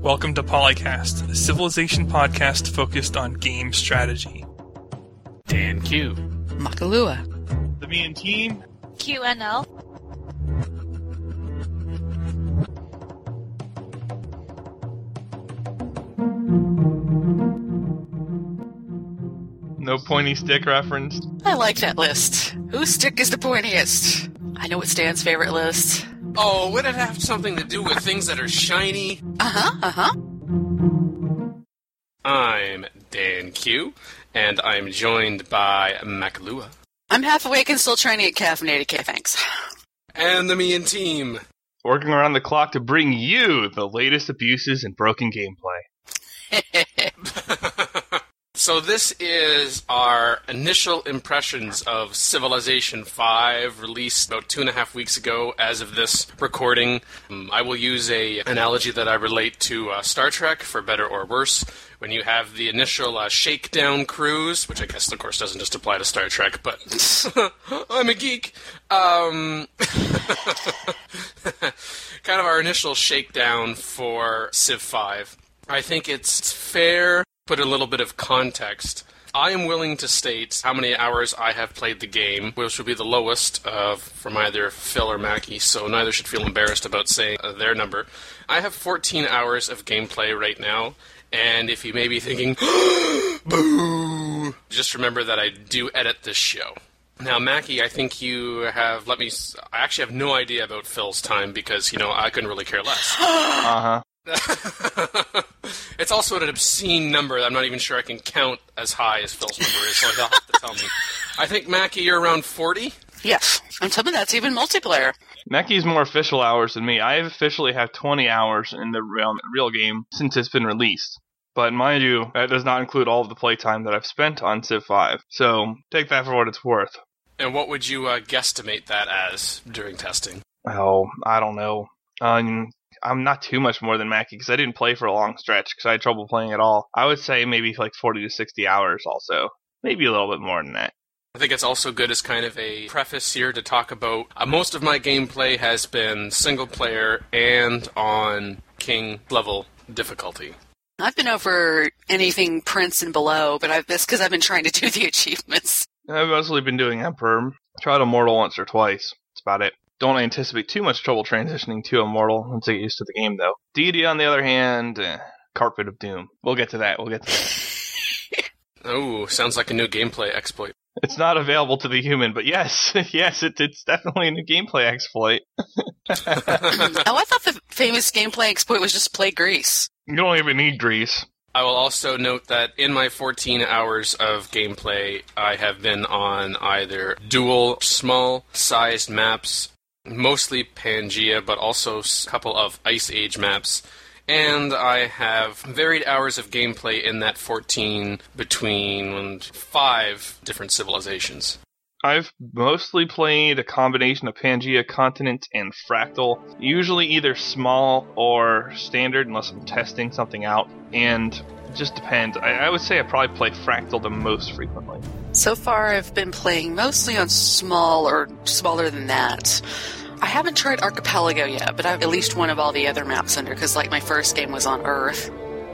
Welcome to Polycast, a Civilization podcast focused on game strategy. Dan Q. Makalua. The Me and Team. QNL. No pointy stick reference. I like that list. Whose stick is the pointiest? I know it's Dan's favorite list. Oh, would it have something to do with things that are shiny? I'm Dan Q, and I'm joined by Makalua. I'm half awake and still trying to get caffeinated. Okay, thanks. And the Me and Team. Working around the clock to bring you the latest abuses and broken gameplay. So this is our initial impressions of Civilization V, released about 2.5 weeks ago as of this recording. I will use an analogy that I relate to Star Trek, for better or worse. When you have the initial shakedown cruise, which I guess, of course, doesn't just apply to Star Trek, but I'm a geek. Kind of our initial shakedown for Civ 5. I think it's fair. Put a little bit of context. I am willing to state how many hours I have played the game, which will be the lowest from either Phil or Mackie, so neither should feel embarrassed about saying their number. I have 14 hours of gameplay right now, and if you may be thinking, boo, just remember that I do edit this show. Now, Mackie, I think you have I actually have no idea about Phil's time because, I couldn't really care less. Uh-huh. It's also an obscene number that I'm not even sure I can count as high as Phil's number is, so you'll have to tell me. I think, Mackie, you're around 40? Yes. I'm telling you, that's even multiplayer. Mackie's more official hours than me. I officially have 20 hours in the real game since it's been released. But mind you, that does not include all of the playtime that I've spent on Civ 5. So take that for what it's worth. And what would you guesstimate that as during testing? Oh, I don't know. I'm not too much more than Mackie because I didn't play for a long stretch because I had trouble playing at all. I would say maybe like 40 to 60 hours also. Maybe a little bit more than that. I think it's also good as kind of a preface here to talk about most of my gameplay has been single player and on King level difficulty. I've been over anything Prince and below, but that's because I've been trying to do the achievements. I've mostly been doing Emperor. Tried Immortal once or twice. That's about it. Don't anticipate too much trouble transitioning to Immortal once I get used to the game, though. Deity, on the other hand, Carpet of Doom. We'll get to that. Oh, sounds like a new gameplay exploit. It's not available to the human, but yes, it's definitely a new gameplay exploit. I thought the famous gameplay exploit was just play Greece. You don't even need Greece. I will also note that in my 14 hours of gameplay, I have been on either dual small-sized maps, mostly Pangaea, but also a couple of Ice Age maps. And I have varied hours of gameplay in that 14 between 5 different civilizations. I've mostly played a combination of Pangaea, Continent, and Fractal. Usually either small or standard, unless I'm testing something out. And it just depends. I would say I probably play Fractal the most frequently. So far, I've been playing mostly on small or smaller than that. I haven't tried Archipelago yet, but I have at least one of all the other maps under, because my first game was on Earth.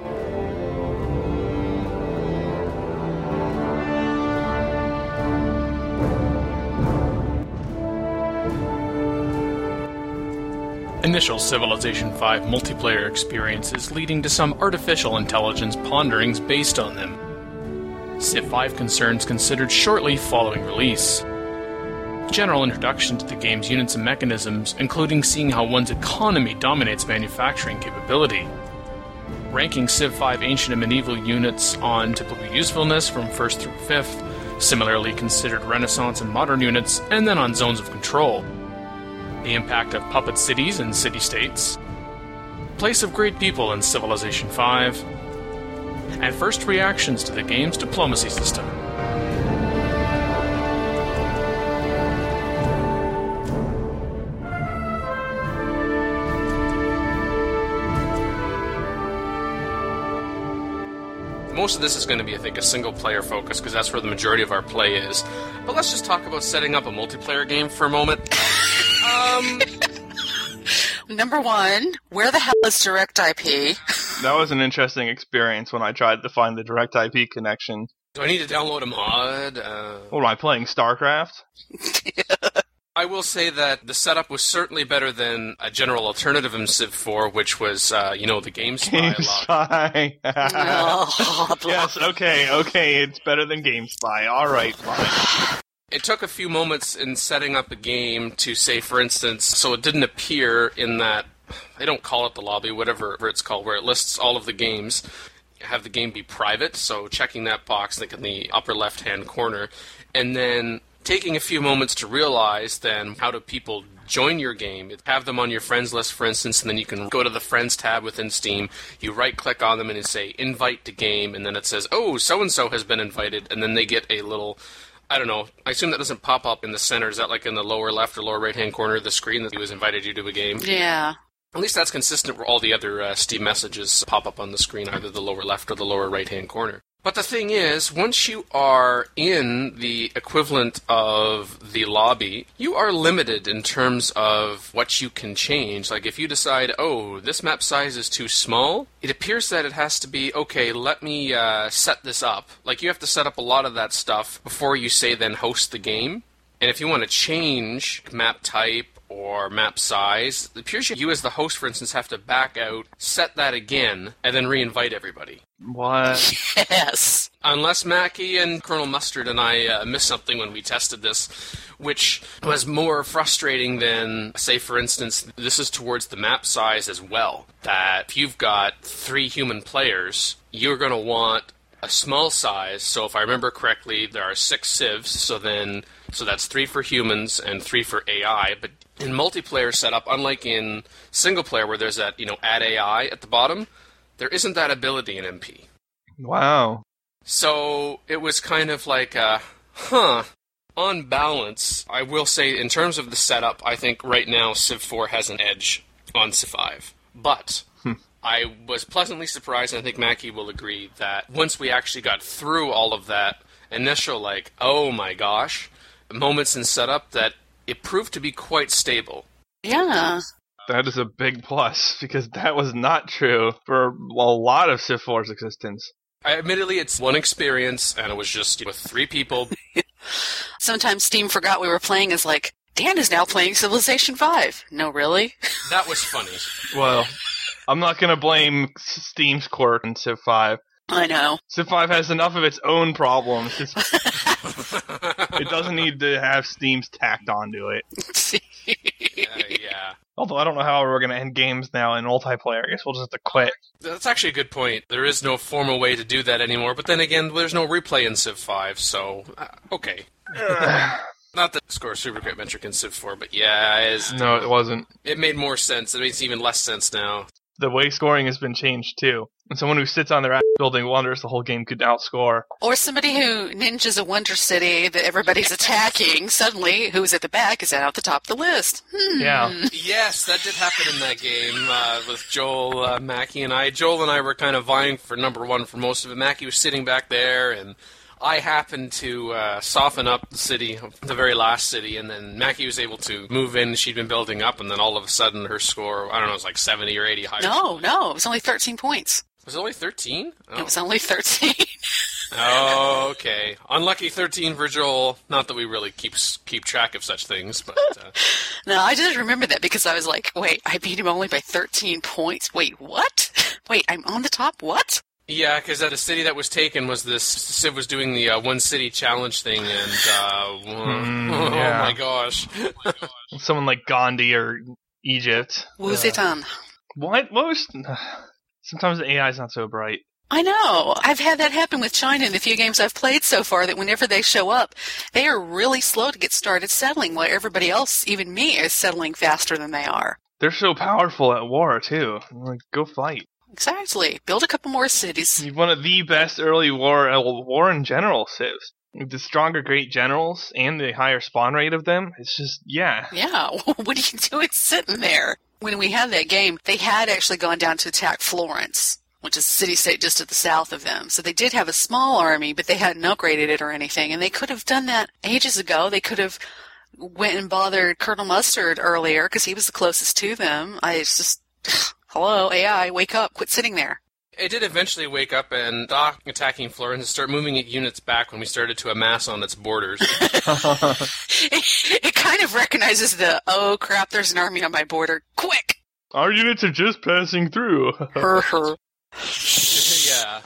Initial Civilization V multiplayer experiences leading to some artificial intelligence ponderings based on them. Civ 5 concerns considered shortly following release. General introduction to the game's units and mechanisms, including seeing how one's economy dominates manufacturing capability. Ranking Civ 5 ancient and medieval units on typical usefulness from 1st through 5th, similarly considered Renaissance and modern units, and then on zones of control. The impact of puppet cities and city-states. Place of great people in Civilization V. And first reactions to the game's diplomacy system. Most of this is going to be, I think, a single-player focus, because that's where the majority of our play is. But let's just talk about setting up a multiplayer game for a moment. Number one, where the hell is Direct IP? That was an interesting experience when I tried to find the direct IP connection. Do I need to download a mod? What am I playing, StarCraft? I will say that the setup was certainly better than a general alternative in Civ 4, which was, the GameSpy GameSpy. Oh, Yes, okay, it's better than GameSpy. Alright, fine. It took a few moments in setting up a game to say, for instance, so it didn't appear in that, they don't call it the lobby, whatever it's called, where it lists all of the games. Have the game be private, so checking that box like in the upper left-hand corner, and then taking a few moments to realize then how do people join your game. Have them on your friends list, for instance, and then you can go to the Friends tab within Steam. You right-click on them and you say, Invite to Game, and then it says, oh, so-and-so has been invited, and then they get a little, I don't know, I assume that doesn't pop up in the center. Is that like in the lower left or lower right-hand corner of the screen that he was invited you to a game? yeah. At least that's consistent where all the other Steam messages pop up on the screen, either the lower left or the lower right-hand corner. But the thing is, once you are in the equivalent of the lobby, you are limited in terms of what you can change. Like if you decide, oh, this map size is too small, it appears that it has to be, okay, let me set this up. Like you have to set up a lot of that stuff before you say then host the game. And if you want to change map type or map size, it appears you as the host, for instance, have to back out, set that again, and then re-invite everybody. What? Yes. Unless Mackie and Colonel Mustard and I missed something when we tested this, which was more frustrating than, say, for instance, this is towards the map size as well, that if you've got 3 human players, you're going to want a small size. So if I remember correctly, there are 6 civs, so that's 3 for humans and 3 for AI, but in multiplayer setup, unlike in single player where there's that, add AI at the bottom, there isn't that ability in MP. Wow. So it was kind of like, on balance, I will say in terms of the setup, I think right now Civ 4 has an edge on Civ 5. But I was pleasantly surprised, and I think Mackie will agree, that once we actually got through all of that initial, like, oh my gosh, moments in setup, that it proved to be quite stable. Yeah. That is a big plus, because that was not true for a lot of Civ 4's existence. Admittedly, it's one experience, and it was just with 3 people. Sometimes Steam forgot we were playing as like, Dan is now playing Civilization 5. No, really? That was funny. Well, I'm not going to blame Steam's quirk in Civ 5. I know. Civ 5 has enough of its own problems. It doesn't need to have Steam's tacked onto it. Yeah. Although I don't know how we're going to end games now in multiplayer. I guess we'll just have to quit. That's actually a good point. There is no formal way to do that anymore, but then again, there's no replay in Civ 5, so, okay. Not that the score is super great metric in Civ 4, but yeah, No, it wasn't. It made more sense. It makes even less sense now. The way scoring has been changed, too. And someone who sits on their ass building wonders the whole game could outscore. Or somebody who ninjas a wonder city that everybody's attacking, suddenly, who's at the back is at the top of the list. Yeah. Yes, that did happen in that game with Joel, Mackie, and I. Joel and I were kind of vying for number 1 for most of it. Mackie was sitting back there, and I happened to soften up the city, the very last city, and then Mackie was able to move in. She'd been building up, and then all of a sudden her score, I don't know, it was like 70 or 80 higher. No, it was only 13 points. Was it only 13? Oh. It was only 13. Oh, okay. Unlucky 13 for Joel. Not that we really keep track of such things, but... No, I just remember that because I was like, wait, I beat him only by 13 points. Wait, what? Wait, I'm on the top? What? Yeah, because the city that was taken was this... Civ was doing the one city challenge thing, and... Oh my gosh. Someone like Gandhi or Egypt. Wuzitan. What? Sometimes the AI is not so bright. I know. I've had that happen with China in the few games I've played so far, that whenever they show up, they are really slow to get started settling, while everybody else, even me, is settling faster than they are. They're so powerful at war, too. Like, go fight. Exactly. Build a couple more cities. You've one of the best early war in general civs. The stronger great generals and the higher spawn rate of them, it's just, yeah. Yeah, what are you doing sitting there? When we had that game, they had actually gone down to attack Florence, which is a city-state just to the south of them. So they did have a small army, but they hadn't upgraded it or anything, and they could have done that ages ago. They could have went and bothered Colonel Mustard earlier because he was the closest to them. It's just, hello, AI, wake up, quit sitting there. It did eventually wake up and stop attacking Florence and start moving units back when we started to amass on its borders. It kind of recognizes the, oh crap, there's an army on my border, quick! Our units are just passing through. Yeah.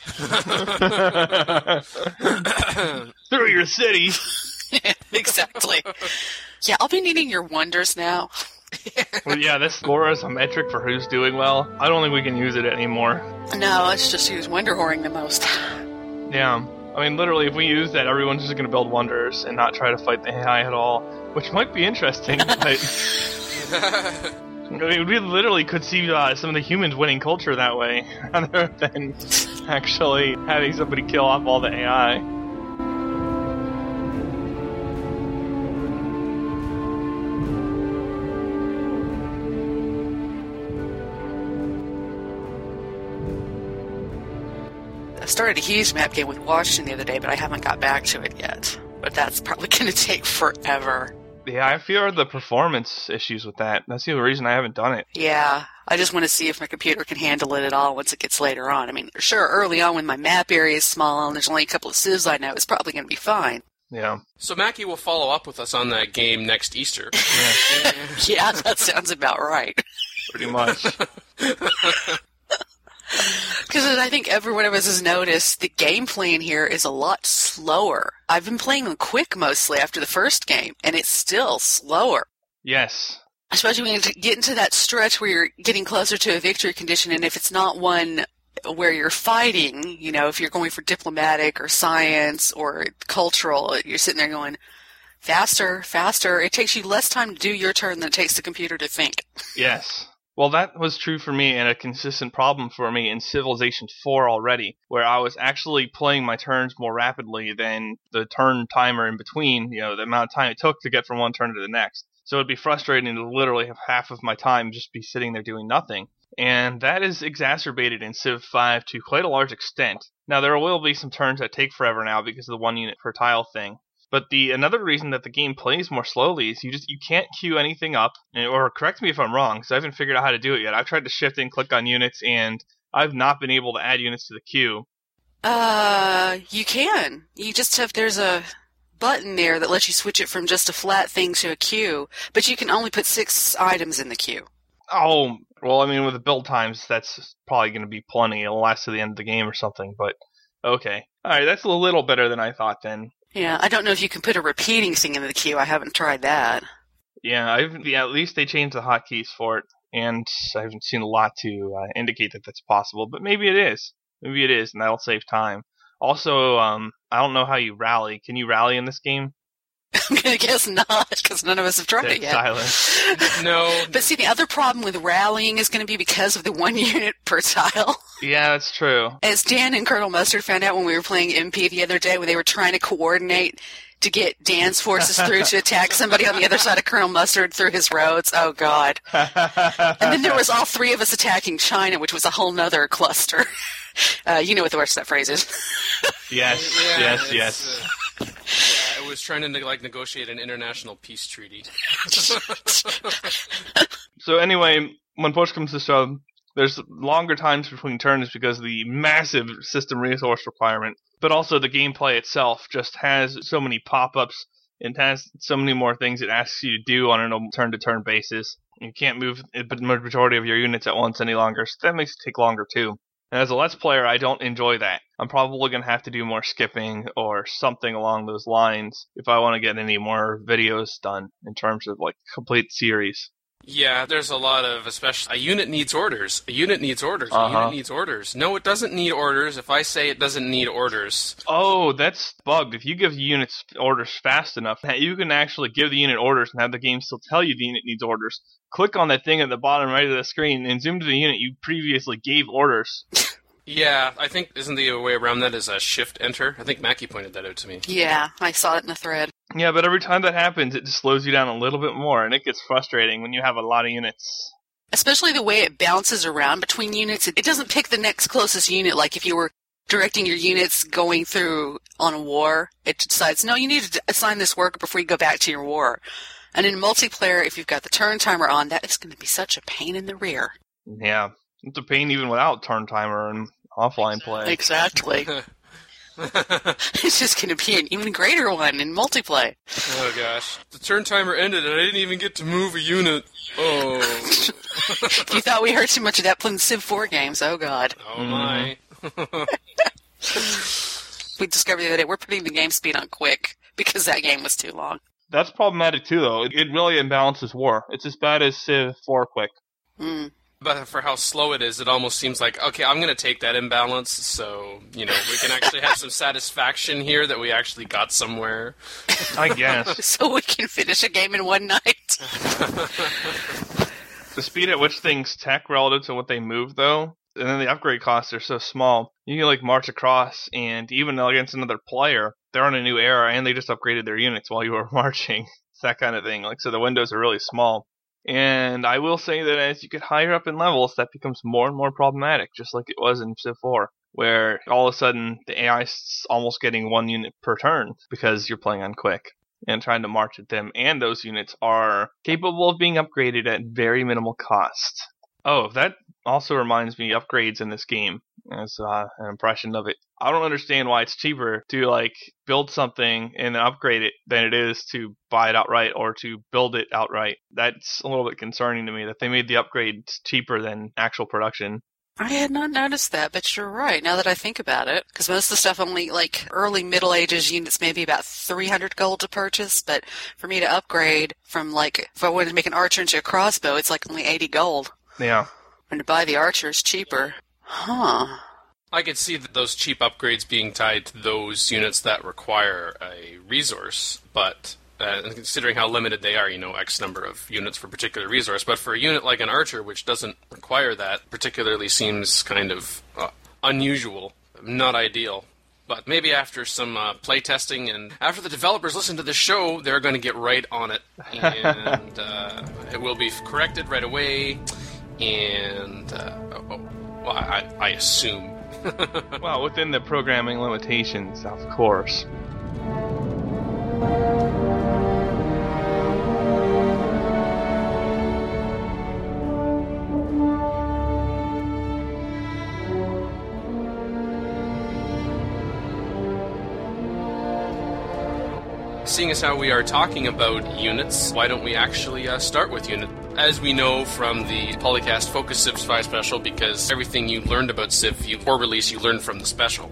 Through your city. Exactly. Yeah, I'll be needing your wonders now. Well, yeah, this score is a metric for who's doing well. I don't think we can use it anymore. No, let's just use wonder whoring the most. Yeah. I mean, literally, if we use that, everyone's just going to build wonders and not try to fight the AI at all, which might be interesting, but... I mean, we literally could see some of the humans winning culture that way, rather than actually having somebody kill off all the AI. I started a huge map game with Washington the other day, but I haven't got back to it yet. But that's probably going to take forever. Yeah, I fear the performance issues with that. That's the only reason I haven't done it. Yeah, I just want to see if my computer can handle it at all once it gets later on. I mean, sure, early on when my map area is small and there's only a couple of civs I know, it's probably going to be fine. Yeah. So Mackie will follow up with us on that game next Easter. Yeah, that sounds about right. Pretty much. Because I think every one of us has noticed the gameplay in here is a lot slower. I've been playing them quick mostly after the first game, and it's still slower. Yes. Especially when you get into that stretch where you're getting closer to a victory condition, and if it's not one where you're fighting, you know, if you're going for diplomatic or science or cultural, you're sitting there going, faster, faster. It takes you less time to do your turn than it takes the computer to think. Yes. Well, that was true for me and a consistent problem for me in Civilization 4 already, where I was actually playing my turns more rapidly than the turn timer in between, you know, the amount of time it took to get from one turn to the next. So it'd be frustrating to literally have half of my time just be sitting there doing nothing. And that is exacerbated in Civ 5 to quite a large extent. Now, there will be some turns that take forever now because of the 1 unit per tile thing. But another reason that the game plays more slowly is you can't queue anything up, or correct me if I'm wrong, because I haven't figured out how to do it yet. I've tried to shift and click on units, and I've not been able to add units to the queue. You can. You just have, there's a button there that lets you switch it from just a flat thing to a queue, but you can only put 6 items in the queue. Oh, well, I mean, with the build times, that's probably going to be plenty. It'll last to the end of the game or something, but okay. Alright, that's a little better than I thought then. Yeah, I don't know if you can put a repeating thing in the queue. I haven't tried that. Yeah, at least they changed the hotkeys for it, and I haven't seen a lot to indicate that that's possible, but maybe it is. Maybe it is, and that'll save time. Also, I don't know how you rally. Can you rally in this game? I'm going to guess not, because none of us have tried it yet. Silence. No. But see, the other problem with rallying is going to be because of the 1 unit per tile. Yeah, that's true. As Dan and Colonel Mustard found out when we were playing MP the other day, when they were trying to coordinate to get Dan's forces through to attack somebody on the other side of Colonel Mustard through his roads. Oh, God. And then there was all 3 of us attacking China, which was a whole nother cluster. You know what the rest of that phrase is. Yes. Yeah, it was trying to negotiate an international peace treaty. So anyway, when push comes to shove, there's longer times between turns because of the massive system resource requirement, but also the gameplay itself just has so many pop-ups and has so many more things it asks you to do on a turn-to-turn basis. You can't move the majority of your units at once any longer, so that makes it take longer too. And as a Let's Player, I don't enjoy that. I'm probably going to have to do more skipping or something along those lines if I want to get any more videos done in terms of complete series. Yeah, there's a lot of, especially, a unit needs orders. A unit needs orders. A unit needs orders. No, it doesn't need orders if I say it doesn't need orders. Oh, that's bugged. If you give units orders fast enough, you can actually give the unit orders and have the game still tell you the unit needs orders. Click on that thing at the bottom right of the screen and zoom to the unit you previously gave orders. Yeah, I think, isn't the way around that is a shift-enter? I think Mackie pointed that out to me. Yeah, I saw it in the thread. Yeah, but every time that happens, it just slows you down a little bit more, and it gets frustrating when you have a lot of units. Especially the way it bounces around between units. It doesn't pick the next closest unit like if you were directing your units going through on a war, it decides, no, you need to assign this worker before you go back to your war. And in multiplayer, if you've got the turn timer on, that is going to be such a pain in the rear. Yeah, it's a pain even without turn timer and offline play. Exactly. It's just going to be an even greater one in multiplayer. Oh, gosh. The turn timer ended, and I didn't even get to move a unit. Oh. If you thought we heard too much of that playing Civ 4 games, oh, God. Oh, my. We discovered the other day we're putting the game speed on quick because that game was too long. That's problematic, too, though. It really imbalances war. It's as bad as Civ 4 quick. Mm. But for how slow it is, it almost seems like, okay, I'm going to take that imbalance, so, we can actually have some satisfaction here that we actually got somewhere. I guess. So we can finish a game in one night. The speed at which things tech relative to what they move, though, and then the upgrade costs are so small, you can, march across, and even against another player, they're on a new era, and they just upgraded their units while you were marching. It's that kind of thing. So the windows are really small. And I will say that as you get higher up in levels, that becomes more and more problematic, just like it was in Civ 4, where all of a sudden the AI's almost getting 1 unit per turn because you're playing on quick and trying to march at them, and those units are capable of being upgraded at very minimal cost. Oh, that also reminds me, upgrades in this game, as an impression of it. I don't understand why it's cheaper to, build something and then upgrade it than it is to buy it outright or to build it outright. That's a little bit concerning to me, that they made the upgrades cheaper than actual production. I had not noticed that, but you're right, now that I think about it. Because most of the stuff only, early Middle Ages units, maybe about 300 gold to purchase, but for me to upgrade from, if I wanted to make an archer into a crossbow, it's only 80 gold. Yeah. And to buy the archer is cheaper. Huh. I could see that those cheap upgrades being tied to those units that require a resource, but considering how limited they are, X number of units for a particular resource. But for a unit like an archer, which doesn't require that, particularly seems kind of unusual, not ideal. But maybe after some playtesting and after the developers listen to the show, they're going to get right on it. And it will be corrected right away. And, I assume. Well, within the programming limitations, of course. Seeing as how we are talking about units, why don't we actually start with unit? As we know from the Polycast Focus Civ 5 special, because everything you learned about Civ before release, you learned from the special.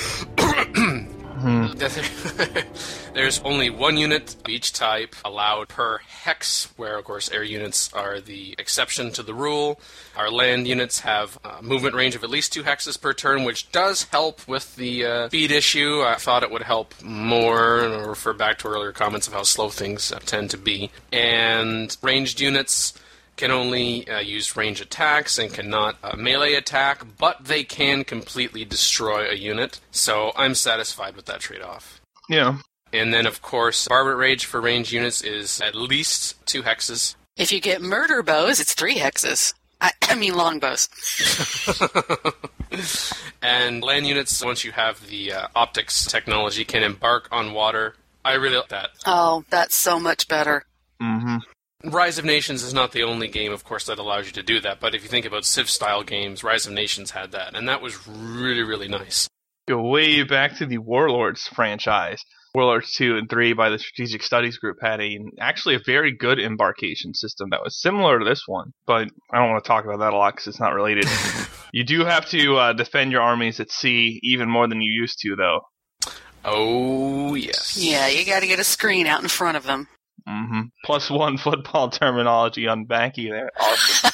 There's only 1 unit of each type allowed per hex, where, of course, air units are the exception to the rule. Our land units have a movement range of at least 2 hexes per turn, which does help with the speed issue. I thought it would help more, and I'll refer back to earlier comments of how slow things tend to be. And ranged units can only use range attacks and cannot melee attack, but they can completely destroy a unit. So I'm satisfied with that trade-off. Yeah. And then, of course, Barbaric Rage for ranged units is at least 2 hexes. If you get murder bows, it's 3 hexes. I mean longbows. And land units, once you have the optics technology, can embark on water. I really like that. Oh, that's so much better. Mm-hmm. Rise of Nations is not the only game, of course, that allows you to do that, but if you think about Civ-style games, Rise of Nations had that, and that was really, really nice. Go way back to the Warlords franchise. Warlords 2 and 3 by the Strategic Studies Group had actually a very good embarkation system that was similar to this one, but I don't want to talk about that a lot because it's not related. You do have to defend your armies at sea even more than you used to, though. Oh, yes. Yeah, you got to get a screen out in front of them. Mm-hmm. +1 football terminology on Banky there. Awesome.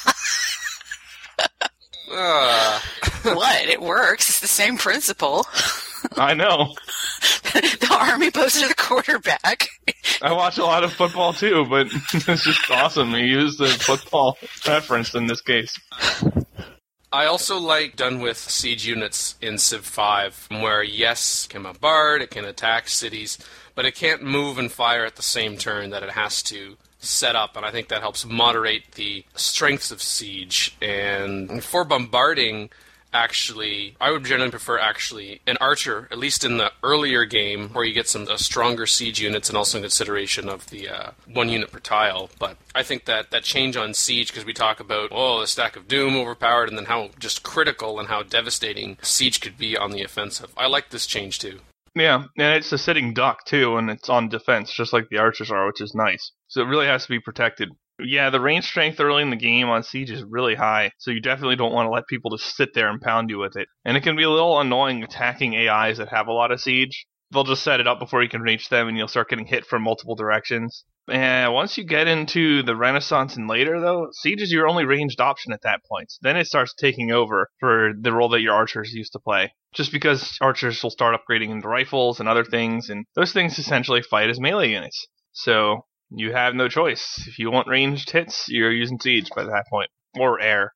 What? It works. It's the same principle. I know. The army goes to the quarterback. I watch a lot of football too, but it's just awesome. You use the football reference in this case. I also like done with siege units in Civ 5, where yes, it can bombard, it can attack cities, but it can't move and fire at the same turn that it has to set up, and I think that helps moderate the strengths of siege. And for bombarding, I would generally prefer an archer, at least in the earlier game, where you get some stronger siege units and also in consideration of the 1 unit per tile. But I think that change on siege, because we talk about, the stack of doom overpowered, and then how just critical and how devastating siege could be on the offensive. I like this change too. Yeah, and it's a sitting duck too, and it's on defense, just like the archers are, which is nice. So it really has to be protected. Yeah, the range strength early in the game on siege is really high, so you definitely don't want to let people just sit there and pound you with it. And it can be a little annoying attacking AIs that have a lot of siege. They'll just set it up before you can reach them, and you'll start getting hit from multiple directions. And once you get into the Renaissance and later, though, siege is your only ranged option at that point. Then it starts taking over for the role that your archers used to play. Just because archers will start upgrading into rifles and other things, and those things essentially fight as melee units. So you have no choice. If you want ranged hits, you're using siege by that point. Or air.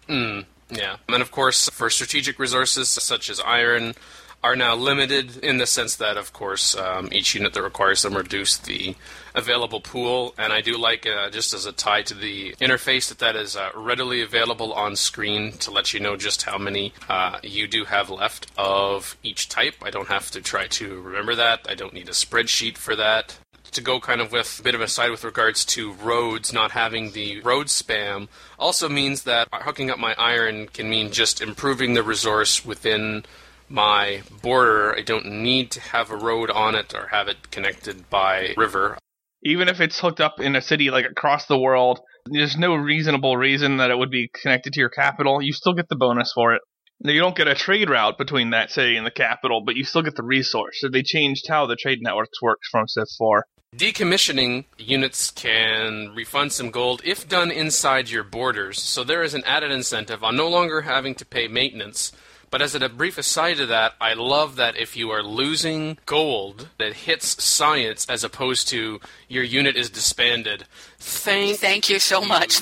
Yeah. And of course, for strategic resources such as iron, are now limited in the sense that, of course, each unit that requires them reduce the available pool. And I do like, just as a tie to the interface, that is readily available on screen to let you know just how many you do have left of each type. I don't have to try to remember that. I don't need a spreadsheet for that. To go kind of with a bit of a side with regards to roads, not having the road spam also means that hooking up my iron can mean just improving the resource within my border. I don't need to have a road on it or have it connected by river. Even if it's hooked up in a city like across the world, there's no reasonable reason that it would be connected to your capital. You still get the bonus for it. You don't get a trade route between that city and the capital, but you still get the resource. So they changed how the trade networks works from Civ 4. Decommissioning units can refund some gold if done inside your borders, so there is an added incentive on no longer having to pay maintenance. But as a brief aside to that, I love that if you are losing gold that hits science as opposed to your unit is disbanded. Thank you so much.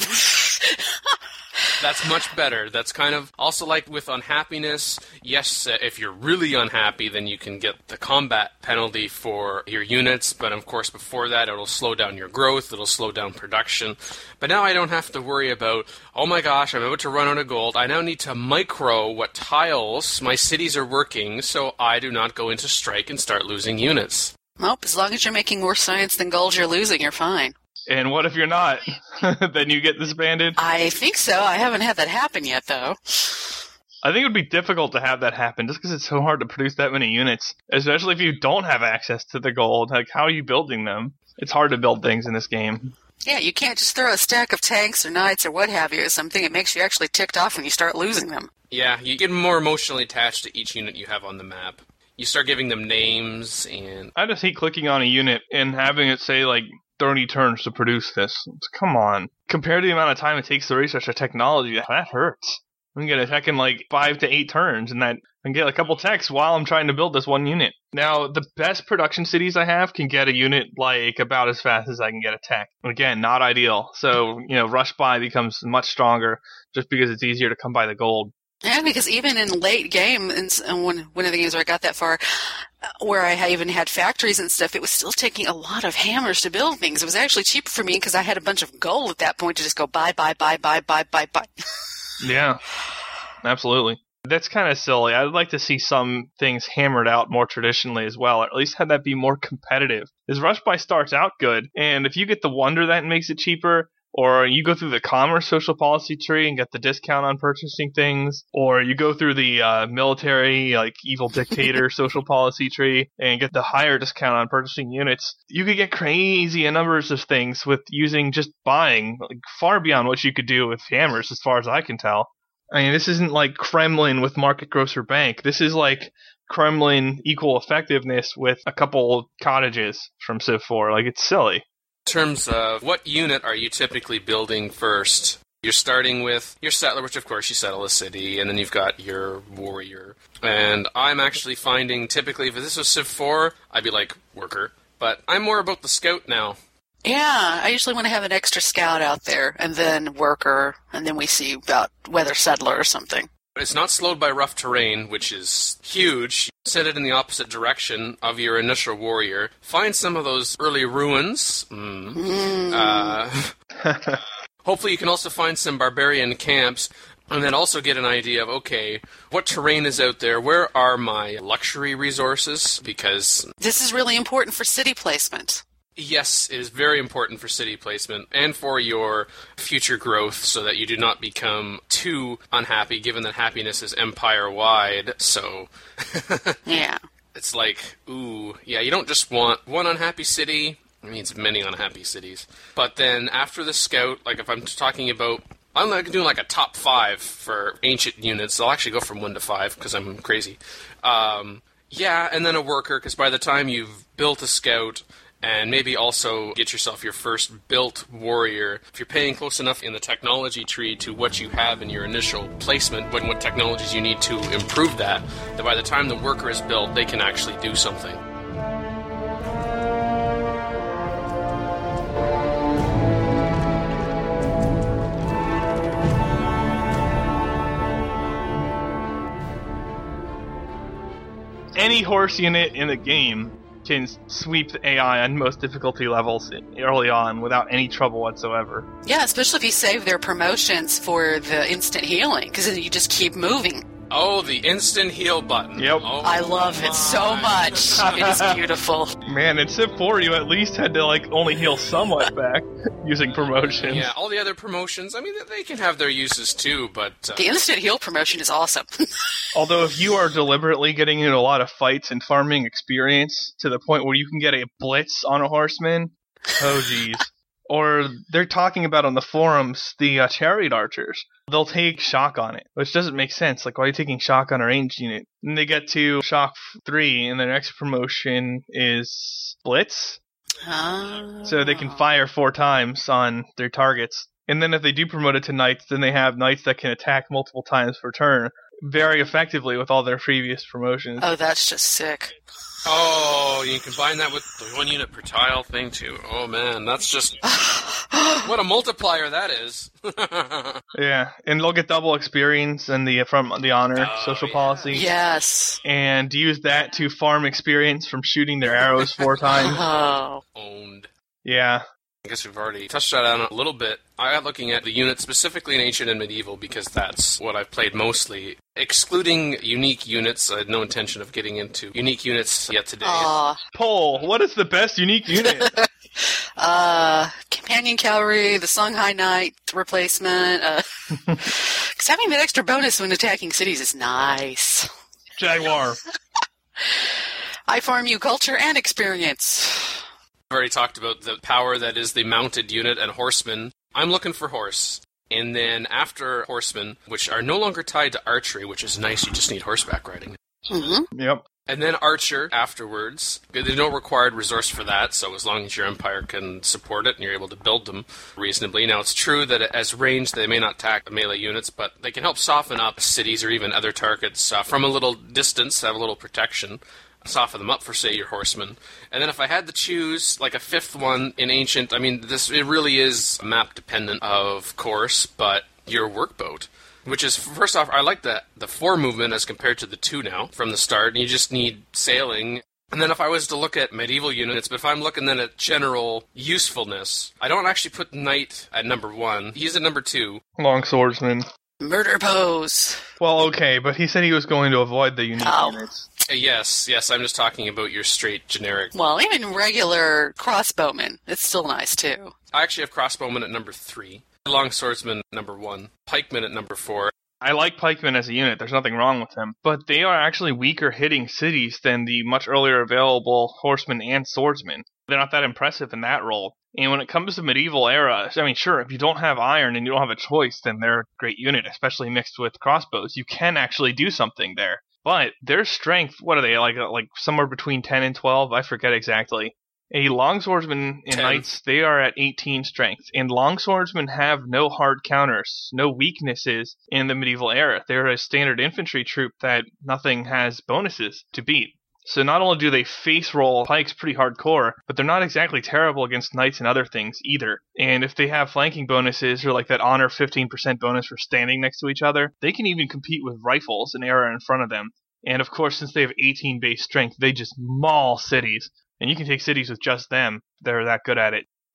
That's much better. That's kind of also like with unhappiness. Yes, if you're really unhappy, then you can get the combat penalty for your units. But of course, before that, it'll slow down your growth. It'll slow down production. But now I don't have to worry about, oh my gosh, I'm about to run out of gold. I now need to micro what tiles my cities are working so I do not go into strike and start losing units. Nope, as long as you're making more science than gold you're losing, you're fine. And what if you're not? Then you get disbanded? I think so. I haven't had that happen yet, though. I think it would be difficult to have that happen just because it's so hard to produce that many units, especially if you don't have access to the gold. Like, how are you building them? It's hard to build things in this game. Yeah, you can't just throw a stack of tanks or knights or what have you at something. It makes you actually ticked off when you start losing them. Yeah, you get more emotionally attached to each unit you have on the map. You start giving them names and... I just hate clicking on a unit and having it say, 30 turns to produce this. Come on. Compared to the amount of time it takes to research a technology, that hurts. I can get a tech in 5 to 8 turns, and that I can get a couple techs while I'm trying to build this one unit. Now, the best production cities I have can get a unit about as fast as I can get a tech. Again, not ideal. So, rush buy becomes much stronger just because it's easier to come by the gold. Yeah, because even in late game, and one of the games where I got that far, where I even had factories and stuff, it was still taking a lot of hammers to build things. It was actually cheaper for me because I had a bunch of gold at that point to just go buy. Yeah, absolutely. That's kind of silly. I'd like to see some things hammered out more traditionally as well, or at least have that be more competitive. Because Rush Buy starts out good, and if you get the wonder that makes it cheaper, or you go through the commerce social policy tree and get the discount on purchasing things, or you go through the military, evil dictator social policy tree and get the higher discount on purchasing units, you could get crazy numbers of things with using just buying, far beyond what you could do with hammers as far as I can tell. I mean, this isn't like Kremlin with Market Grocer Bank. This is like Kremlin equal effectiveness with a couple cottages from Civ 4. It's silly. In terms of what unit are you typically building first? You're starting with your settler, which of course you settle a city, and then you've got your warrior. And I'm actually finding typically, if this was Civ 4, I'd be like worker. But I'm more about the scout now. Yeah, I usually want to have an extra scout out there, and then worker, and then we see about whether settler or something. It's not slowed by rough terrain, which is huge. Set it in the opposite direction of your initial warrior. Find some of those early ruins. Hopefully you can also find some barbarian camps. And then also get an idea of, okay, what terrain is out there? Where are my luxury resources? Because This is really important for city placement. yes, it is very important for city placement and for your future growth so that you do not become too unhappy, given that happiness is empire-wide. So Yeah. it's like, ooh, yeah, you don't just want one unhappy city. It means many unhappy cities. But then after the scout, like if I'm talking about, I'm like doing like a top 5 for ancient units. I'll actually go from 1 to 5 because I'm crazy. Yeah, and then a worker, because by the time you've built a scout and maybe also get yourself your first built warrior, if you're paying close enough in the technology tree to what you have in your initial placement, what technologies you need to improve that by the time the worker is built, they can actually do something. Any horse unit in the game can sweep the AI on most difficulty levels early on without any trouble whatsoever. Yeah, especially if you save their promotions for the instant healing, because then you just keep moving. Oh, the instant heal button. Yep. Oh, I love it so much. It is beautiful. Man, in Civ 4 you at least had to only heal somewhat back using promotions. Yeah, all the other promotions, I mean, they can have their uses too, but... The instant heal promotion is awesome. Although if you are deliberately getting into a lot of fights and farming experience to the point where you can get a blitz on a horseman, oh geez. Or they're talking about on the forums, the chariot archers. They'll take shock on it, which doesn't make sense. Like, why are you taking shock on a ranged unit? And they get to shock 3, and their next promotion is blitz. So they can fire 4 times on their targets. And then if they do promote it to knights, then they have knights that can attack multiple times per turn very effectively with all their previous promotions. Oh, that's just sick. Oh, you can combine that with the 1 unit per tile thing too. Oh man, that's just... what a multiplier that is. Yeah, and they'll get double experience and from the honor social policy. Yes. And use that to farm experience from shooting their arrows 4 times. Oh. Owned. Yeah. I guess we've already touched on it a little bit. I got looking at the units specifically in Ancient and Medieval because that's what I've played mostly. Excluding unique units, I had no intention of getting into unique units yet today. Poll, what is the best unique unit? Companion Cavalry, the Songhai Knight replacement. Because having that extra bonus when attacking cities is nice. Jaguar. I farm you culture and experience. I've already talked about the power that is the mounted unit and horsemen. I'm looking for horse. And then after horsemen, which are no longer tied to archery, which is nice, you just need horseback riding. Mm-hmm. Yep. And then archer afterwards. There's no required resource for that, so as long as your empire can support it and you're able to build them reasonably. Now, it's true that as ranged, they may not attack melee units, but they can help soften up cities or even other targets from a little distance, have a little protection. Soften them up for, say, your horsemen. And then if I had to choose, like, a 5th one in Ancient, I mean, it really is map-dependent, of course, but your workboat, which is, first off, I like the 4 movement as compared to the 2 now from the start. You just need sailing. And then if I was to look at medieval units, but if I'm looking then at general usefulness, I don't actually put Knight at number 1. He's at number 2. Long swordsman. Murder pose. Well, okay, but he said he was going to avoid the unique units. Yes, I'm just talking about your straight generic. Well, even regular crossbowmen. It's still nice, too. I actually have crossbowmen at number 3. Long swordsman at number 1. Pikemen at number 4. I like pikemen as a unit, there's nothing wrong with them, but they are actually weaker hitting cities than the much earlier available horsemen and swordsmen. They're not that impressive in that role. And when it comes to medieval era, I mean, sure, if you don't have iron and you don't have a choice, then they're a great unit, especially mixed with crossbows. You can actually do something there. But their strength, what are they, like somewhere between 10 and 12? I forget exactly. A longswordsman in 10. knights, they are at 18 strength. And longswordsmen have no hard counters, no weaknesses in the medieval era. They're a standard infantry troop that nothing has bonuses to beat. So not only do they face roll pikes pretty hardcore, but they're not exactly terrible against knights and other things either. And if they have flanking bonuses, or like that honor 15% bonus for standing next to each other, they can even compete with rifles and arrow in front of them. And of course, since they have 18 base strength, they just maul cities. And you can take cities with just them. They're that good at it.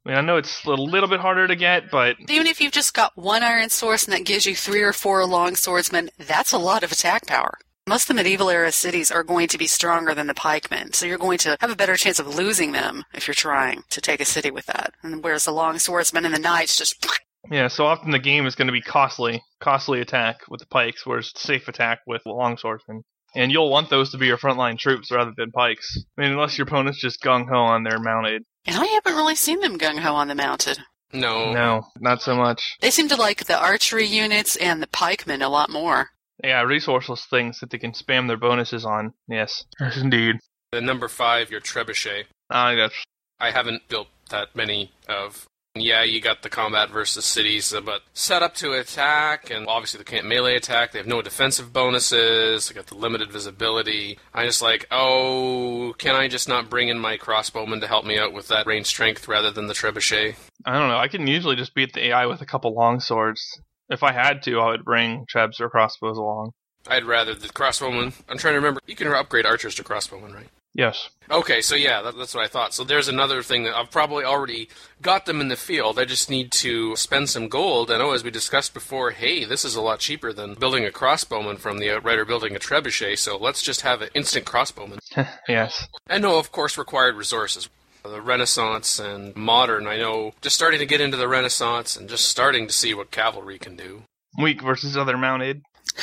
I mean, I know it's a little bit harder to get, but Even if you've just got one iron source and that gives you 3 or 4 long swordsmen, that's a lot of attack power. Most of the medieval era cities are going to be stronger than the pikemen, so you're going to have a better chance of losing them if you're trying to take a city with that. And whereas the long swordsmen and the knights just... yeah, so often the game is going to be costly attack with the pikes, whereas safe attack with longswordsmen. And you'll want those to be your frontline troops rather than pikes. I mean, unless your opponent's just gung-ho on their mounted. And I haven't really seen them gung-ho on the mounted. No, not so much. They seem to like the archery units and the pikemen a lot more. Yeah, resourceless things that they can spam their bonuses on. Yes indeed. The number 5, your trebuchet. Yes. I haven't built that many of. Yeah, you got the combat versus cities, but set up to attack, and obviously they can't melee attack. They have no defensive bonuses. They got the limited visibility. I just like, can I just not bring in my crossbowman to help me out with that range strength rather than the trebuchet? I don't know. I can usually just beat the AI with a couple long swords. If I had to, I would bring trebs or crossbows along. I'd rather the crossbowman. I'm trying to remember. You can upgrade archers to crossbowmen, right? Yes. Okay, so yeah, that's what I thought. So there's another thing that I've probably already got them in the field. I just need to spend some gold. And as we discussed before, hey, this is a lot cheaper than building a crossbowman from the Outrider building a trebuchet, so let's just have an instant crossbowman. Yes. And of course, required resources. The Renaissance and Modern, I know, just starting to get into the Renaissance and just starting to see what cavalry can do. Weak versus other mounted.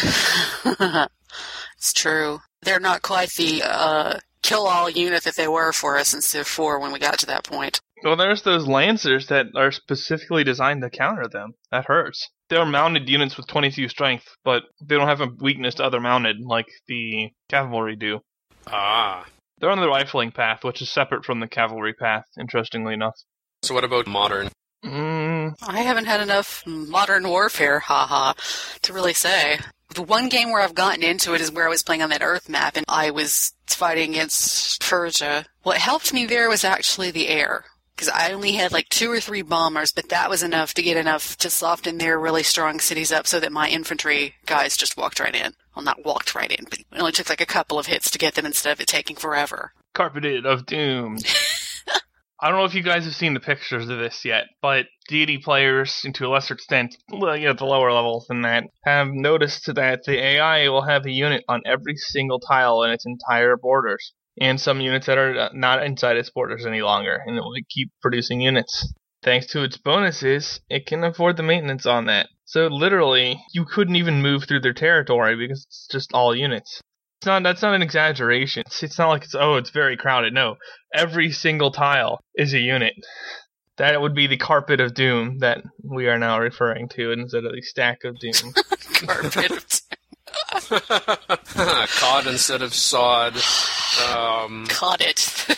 It's true. They're not quite the kill-all unit that they were for us in Civ 4 when we got to that point. Well, there's those Lancers that are specifically designed to counter them. That hurts. They're mounted units with 22 strength, but they don't have a weakness to other mounted like the cavalry do. Ah. They're on the rifling path, which is separate from the cavalry path, interestingly enough. So what about Modern? I haven't had enough Modern Warfare, to really say. The one game where I've gotten into it is where I was playing on that Earth map, and I was fighting against Persia. What helped me there was actually the air, because I only had like 2 or 3 bombers, but that was enough to get enough to soften their really strong cities up so that my infantry guys just walked right in. Well, not walked right in, but it only took like a couple of hits to get them instead of it taking forever. Carpeted of Doom. I don't know if you guys have seen the pictures of this yet, but deity players, and to a lesser extent, at the lower levels than that, have noticed that the AI will have a unit on every single tile in its entire borders, and some units that are not inside its borders any longer, and it will keep producing units. Thanks to its bonuses, it can afford the maintenance on that. So literally, you couldn't even move through their territory because it's just all units. That's not an exaggeration. It's not like it's very crowded. No, every single tile is a unit. That would be the carpet of doom that we are now referring to instead of the stack of doom. Carpet of doom. Cod instead of sod. Caught it.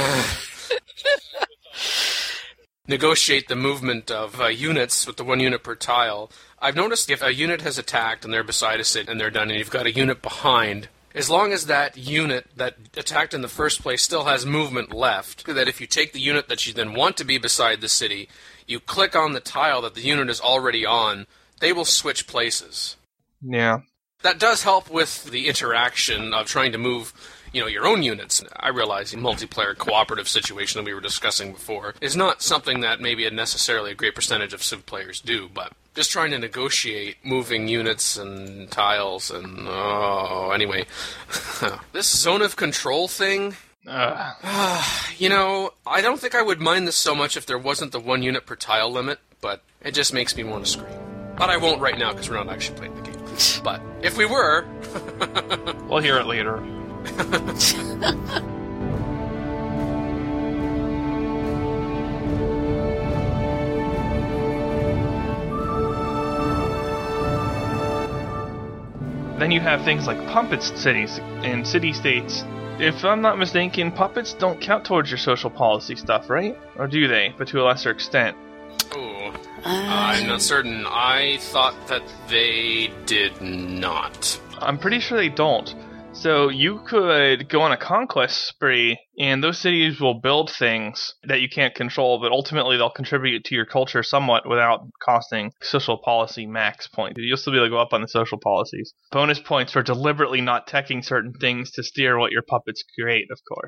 Negotiate the movement of units with the 1 unit per tile. I've noticed if a unit has attacked and they're beside a city and they're done and you've got a unit behind, as long as that unit that attacked in the first place still has movement left, that if you take the unit that you then want to be beside the city, you click on the tile that the unit is already on, they will switch places. Yeah. That does help with the interaction of trying to move, your own units. I realize the multiplayer cooperative situation that we were discussing before is not something that maybe necessarily a great percentage of Civ players do, but just trying to negotiate moving units and tiles and, anyway. This zone of control thing, I don't think I would mind this so much if there wasn't the 1 unit per tile limit, but it just makes me want to scream. But I won't right now because we're not actually playing the game. But if we were... We'll hear it later. Then you have things like puppet cities and city-states. If I'm not mistaken, puppets don't count towards your social policy stuff, right? Or do they, but to a lesser extent? Oh, I'm not certain. I thought that they did not. I'm pretty sure they don't. So you could go on a conquest spree, and those cities will build things that you can't control, but ultimately they'll contribute to your culture somewhat without costing social policy max points. You'll still be able to go up on the social policies. Bonus points for deliberately not teching certain things to steer what your puppets create, of course.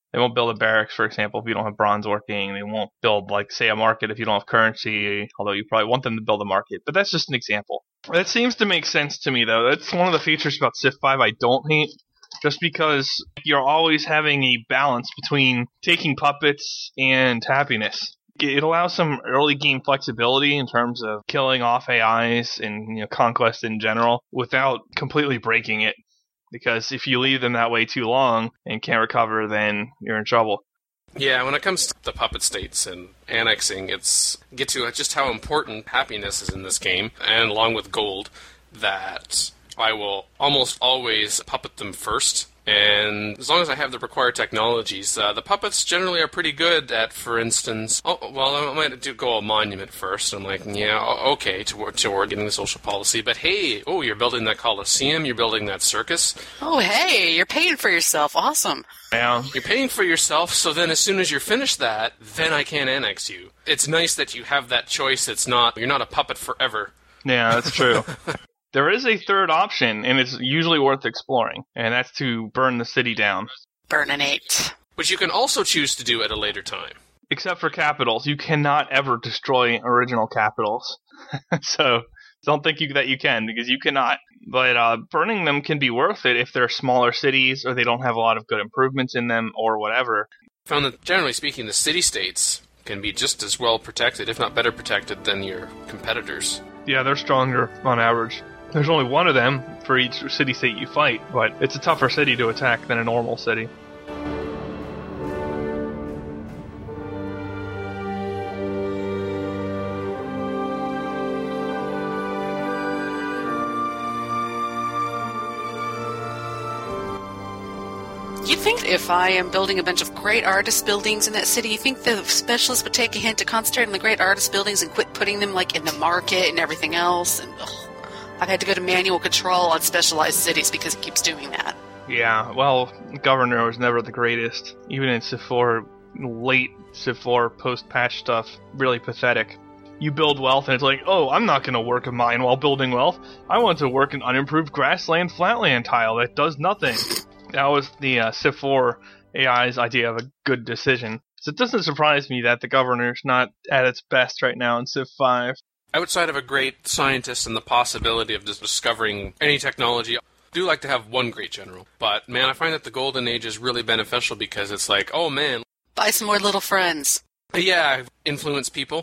They won't build a barracks, for example, if you don't have bronze working. They won't build, like, say, a market if you don't have currency, although you probably want them to build a market. But that's just an example. That seems to make sense to me, though. That's one of the features about Civ 5 I don't hate, just because you're always having a balance between taking puppets and happiness. It allows some early game flexibility in terms of killing off AIs and conquest in general without completely breaking it. Because if you leave them that way too long and can't recover, then you're in trouble. Yeah, when it comes to the puppet states and annexing, get to just how important happiness is in this game, and along with gold, that I will almost always puppet them first. And as long as I have the required technologies, the puppets generally are pretty good at, for instance, I might go a monument first. I'm like, yeah, okay, toward getting the social policy. But hey, you're building that Colosseum, you're building that circus. Oh, hey, you're paying for yourself. Awesome. Yeah. You're paying for yourself, so then as soon as you're finished that, then I can't annex you. It's nice that you have that choice. You're not a puppet forever. Yeah, that's true. There is a third option, and it's usually worth exploring, and that's to burn the city down. Burninate. Which you can also choose to do at a later time. Except for capitals. You cannot ever destroy original capitals. So, don't think that you can, because you cannot. But burning them can be worth it if they're smaller cities, or they don't have a lot of good improvements in them, or whatever. I found that, generally speaking, the city-states can be just as well protected, if not better protected, than your competitors. Yeah, they're stronger on average. There's only one of them for each city-state you fight, but it's a tougher city to attack than a normal city. You think if I am building a bunch of great artist buildings in that city, you think the specialists would take a hint to concentrate on the great artist buildings and quit putting them like in the market and everything else? And I've had to go to manual control on specialized cities because it keeps doing that. Yeah, well, Governor was never the greatest. Even in Civ 4, late Civ 4 post-patch stuff, really pathetic. You build wealth and it's like, oh, I'm not going to work a mine while building wealth. I want to work an unimproved grassland flatland tile that does nothing. That was the Civ 4 AI's idea of a good decision. So it doesn't surprise me that the Governor's not at its best right now in Civ 5. Outside of a great scientist and the possibility of just discovering any technology, I do like to have one great general. But, man, I find that the Golden Age is really beneficial because it's like, oh, man. Buy some more little friends. Yeah, influence people.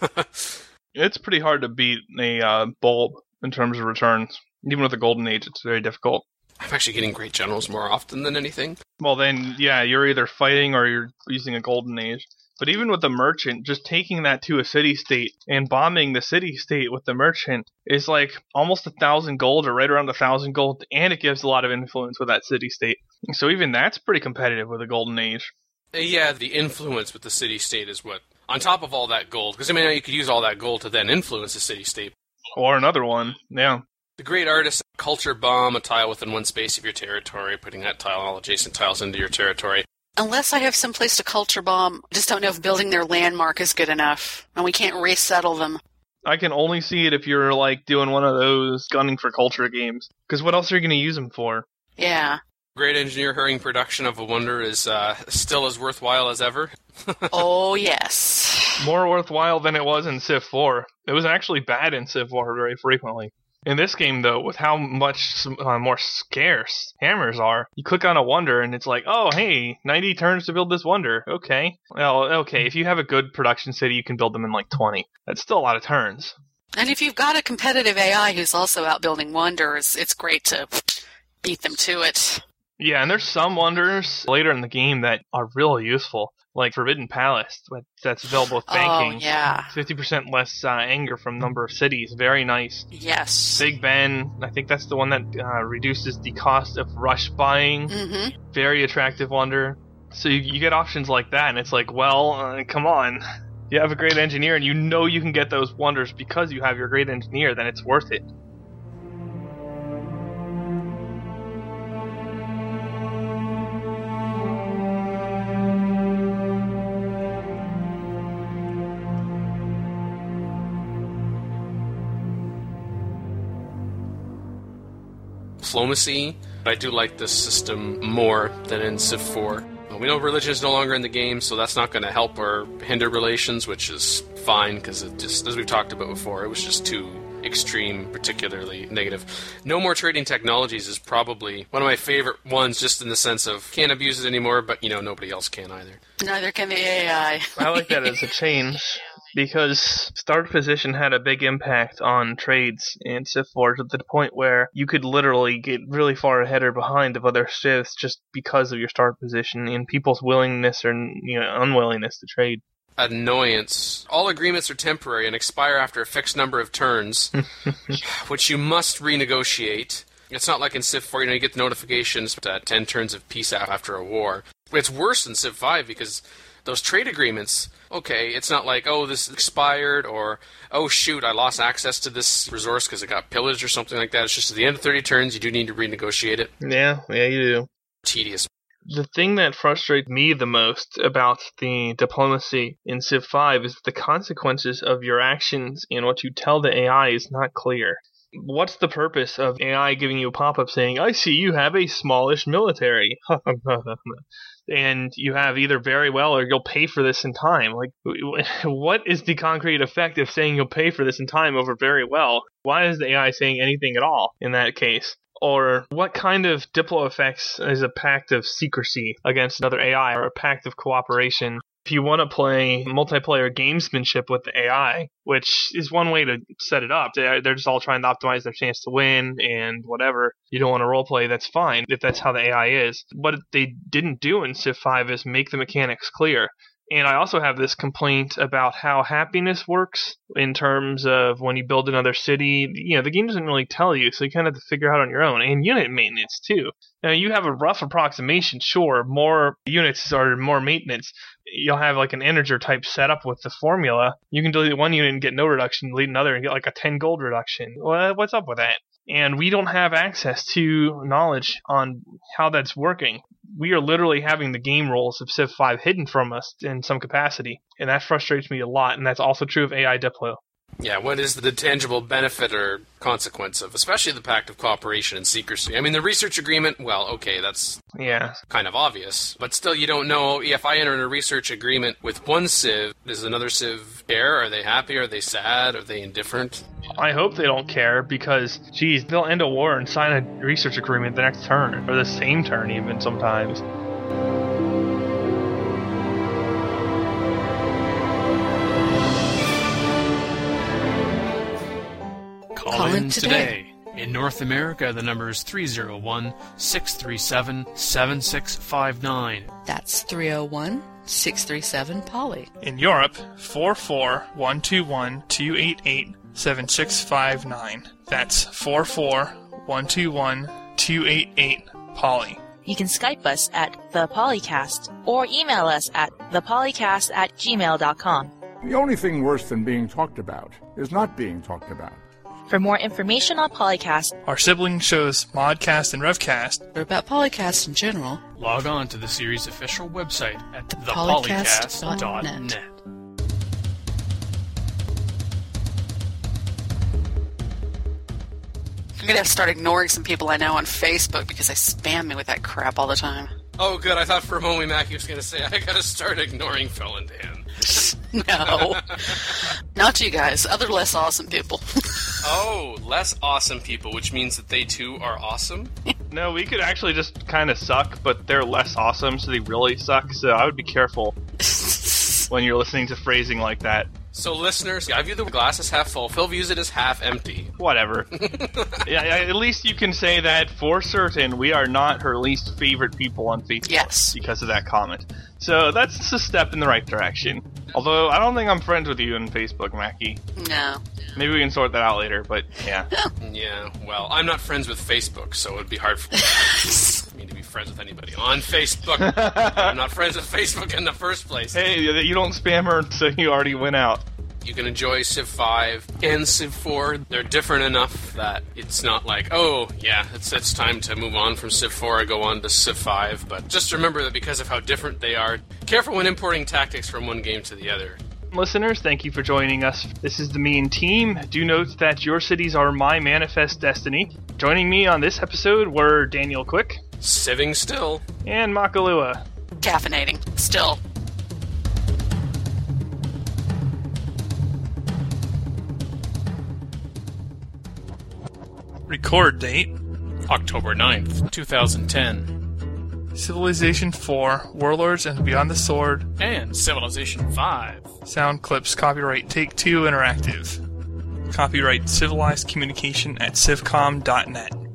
It's pretty hard to beat a bulb in terms of returns. Even with the Golden Age, it's very difficult. I'm actually getting great generals more often than anything. Well, then, yeah, you're either fighting or you're using a Golden Age. But even with the merchant, just taking that to a city-state and bombing the city-state with the merchant is like almost 1,000 gold or right around 1,000 gold, and it gives a lot of influence with that city-state. So even that's pretty competitive with a Golden Age. Yeah, the influence with the city-state is what, on top of all that gold, because I mean, you could use all that gold to then influence the city-state. Or another one, yeah. The great artist, culture bomb a tile within one space of your territory, putting that tile and all adjacent tiles into your territory. Unless I have some place to culture bomb, I just don't know if building their landmark is good enough, and we can't resettle them. I can only see it if you're like doing one of those gunning for culture games, because what else are you going to use them for? Yeah. Great engineer hurrying production of a wonder is still as worthwhile as ever. Oh, yes. More worthwhile than it was in Civ 4. It was actually bad in Civ 4 very frequently. In this game, though, with how much more scarce hammers are, you click on a wonder and it's like, oh, hey, 90 turns to build this wonder. Okay. Well, okay, if you have a good production city, you can build them in like 20. That's still a lot of turns. And if you've got a competitive AI who's also out building wonders, it's great to beat them to it. Yeah, and there's some wonders later in the game that are really useful, like Forbidden Palace, that's available with banking. Oh, yeah. 50% less anger from number of cities. Very nice. Yes. Big Ben, I think that's the one that reduces the cost of rush buying. Mm-hmm. Very attractive wonder. So you get options like that, and it's like, well, come on. You have a great engineer, and you know you can get those wonders because you have your great engineer, then it's worth it. Diplomacy. I do like this system more than in Civ 4. We know religion is no longer in the game, so that's not going to help or hinder relations, which is fine, because it just, as we've talked about before, it was just too extreme, particularly negative. No more trading technologies is probably one of my favorite ones, just in the sense of can't abuse it anymore, but nobody else can either. Neither can the AI. I like that as a change, because start position had a big impact on trades in Civ 4 to the point where you could literally get really far ahead or behind of other civs just because of your start position and people's willingness or unwillingness to trade. Annoyance. All agreements are temporary and expire after a fixed number of turns, which you must renegotiate. It's not like in Civ 4, you get the notifications 10 turns of peace after a war. It's worse in Civ 5 because those trade agreements, okay, it's not like, oh, this expired, or, oh, shoot, I lost access to this resource because it got pillaged or something like that. It's just at the end of 30 turns, you do need to renegotiate it. Yeah, you do. Tedious. The thing that frustrates me the most about the diplomacy in Civ 5 is the consequences of your actions and what you tell the AI is not clear. What's the purpose of AI giving you a pop-up saying, I see you have a smallish military, and you have either very well or you'll pay for this in time? Like, what is the concrete effect of saying you'll pay for this in time over very well? Why is the AI saying anything at all in that case? Or what kind of Diplo effects is a pact of secrecy against another AI or a pact of cooperation? If you want to play multiplayer gamesmanship with the AI, which is one way to set it up, they're just all trying to optimize their chance to win and whatever. You don't want to roleplay, that's fine if that's how the AI is. What they didn't do in Civ 5 is make the mechanics clear. And I also have this complaint about how happiness works in terms of when you build another city. The game doesn't really tell you, so you kind of have to figure out on your own. And unit maintenance, too. Now, you have a rough approximation, sure. More units are more maintenance. You'll have like an integer type setup with the formula. You can delete one unit and get no reduction, delete another and get like a 10 gold reduction. Well, what's up with that? And we don't have access to knowledge on how that's working. We are literally having the game rules of Civ 5 hidden from us in some capacity, and that frustrates me a lot, and that's also true of AI Diplo. Yeah, what is the tangible benefit or consequence of, especially the Pact of Cooperation and Secrecy? I mean, the research agreement, well, okay, that's kind of obvious. But still, you don't know, if I enter in a research agreement with one Civ, does another Civ care? Are they happy? Are they sad? Are they indifferent? I hope they don't care, because, geez, they'll end a war and sign a research agreement the next turn, or the same turn even sometimes. Call in today. In North America, the number is 301-637-7659. That's 301-637-POLY. In Europe, 44121-288-7659. That's 44121-288-POLY. You can Skype us at The Polycast or email us at thepolycast@gmail.com. The only thing worse than being talked about is not being talked about. For more information on Polycast, our sibling shows Modcast and Revcast, or about Polycast in general, log on to the series' official website at thepolycast.net. I'm going to have to start ignoring some people I know on Facebook because they spam me with that crap all the time. Oh, good. I thought for a moment Mackie was going to say, I got to start ignoring Phil and Dan. No. Not you guys. Other less awesome people. Oh, less awesome people, which means that they too are awesome? No, we could actually just kind of suck, but they're less awesome, so they really suck, so I would be careful when you're listening to phrasing like that. So, listeners, I view the glass as half full. Phil views it as half empty. Whatever. Yeah, at least you can say that for certain we are not her least favorite people on Facebook. Yes. Because of that comment. So that's a step in the right direction. Although, I don't think I'm friends with you on Facebook, Mackie. No. Maybe we can sort that out later, but yeah. Yeah, well, I'm not friends with Facebook, so it would be hard for me to be friends with anybody on Facebook. I'm not friends with Facebook in the first place. Hey, you don't spam her, so you already went out. You can enjoy Civ 5 and Civ 4. They're different enough that it's not like, oh, yeah, it's time to move on from Civ 4 and go on to Civ 5. But just remember that because of how different they are, careful when importing tactics from one game to the other. Listeners, thank you for joining us. This is the Mean Team. Do note that your cities are my manifest destiny. Joining me on this episode were Daniel Quick, Civing Still, and Makalua. caffeinating. Still. Record date: October 9th, 2010. Civilization 4, Warlords and Beyond the Sword. And Civilization 5. Sound clips copyright Take-Two Interactive. Copyright Civilized Communication at civcom.net.